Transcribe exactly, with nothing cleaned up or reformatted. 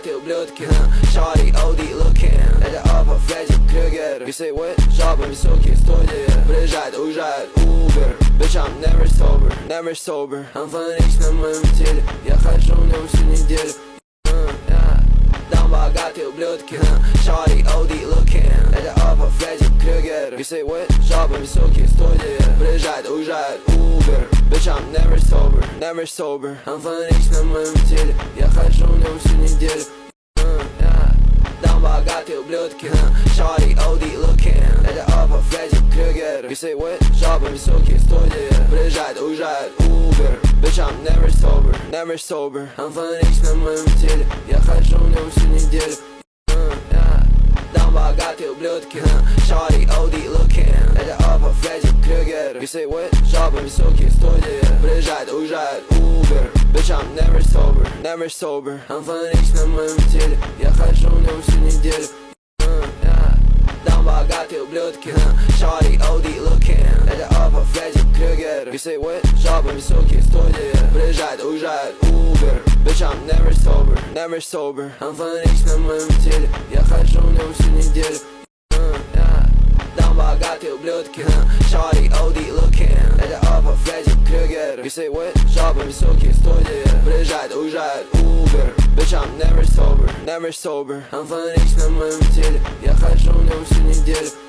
богатые ублюдки. Шари, Ауди, Лукин, это опа, Фредди Крюгер. You say what? Жопа, высокие студии. Приезжает, уезжает, Uber. Bitch, I'm never sober, never sober. I'm фанатик на моем теле, я хожу в нем всю неделю. Там богатые ублюдки. Шари, Ауди, Лукин, это опа, Фредди Крюгер. You say what? Жопа, высокие студии. Приезжает, уезжает, Uber. Bitch, I'm never sober, never sober. I'm фанатик на моем теле, я хожу в нем всю неделю. Там богатые ублюдки. Шари, Ауди, Лукин, это опа, Фредди Крюгер. You say what? Жопа, высокие студии. Приезжает, уезжает, Uber. Bitch, I'm never sober, never sober. I'm фанатик на моем теле, я хожу в нем всю неделю. Там богатые ублюдки. Шари, Ауди, Лукин, это опа, Фредди Крюгер. You say what? Жопа, высокие студии. Приезжает, уезжает, Uber. Bitch, I'm never sober, never sober. I'm фанатик на моем теле, я хожу в нем всю неделю. Там богатые ублюдки. Шари, Ауди, Лукин, это опа, Фредди Крюгер. You say what? Жопа, высокие студии. Приезжает, уезжает, Uber. Bitch, I'm never sober, never sober. I'm фанатик на моем теле, я хожу в нем всю неделю. Там богатые ублюдки. Шари, Ауди, Лукин, это опа, Фредди Крюгер. You say what? Жопа, высокие студии. Приезжает, уезжает, Uber. Bitch, I'm never sober, never sober. I'm фанатик на моем теле, я хожу в нем всю неделю.